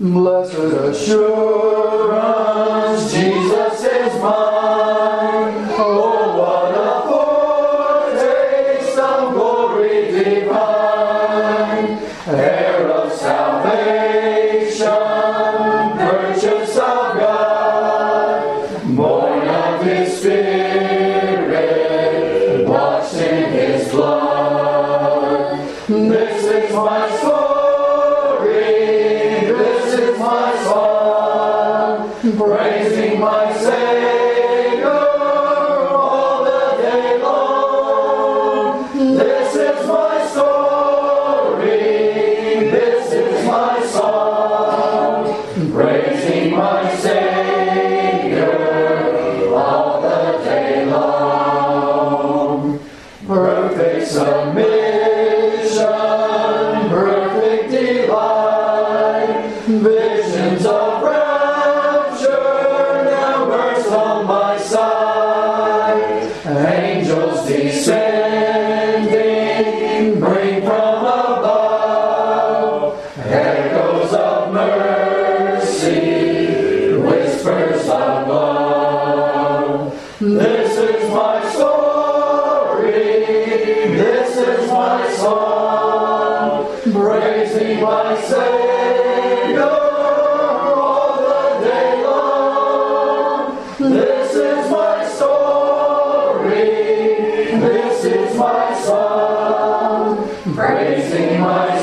Blessed assurance, Jesus is mine. Oh, what a foretaste of glory divine. Heir of salvation, purchase of God, born of His Spirit, washed in His blood. This is my story, this is my song, praising my Savior all the day long. This is my story, this is my song, praising my Savior all the day long. Perfect submission, perfect delight, visions of rapture now burst on my sight. Angels descending bring from above echoes of mercy, whispers of love. This is my story, this is my song, praising my Savior all the day long. This is my story, this is my song, praising my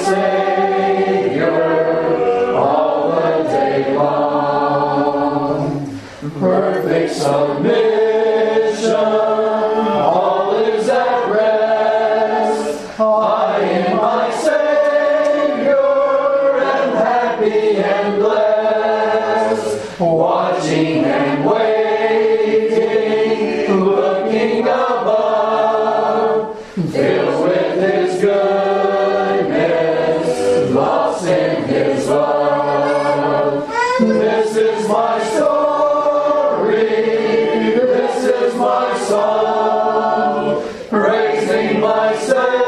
Savior all the day long. Perfect submission, all is at rest. I in my Savior am happy and blessed, watching and waiting, looking above, filled with His goodness, lost in His love. This is my story, this is my song, praising my Savior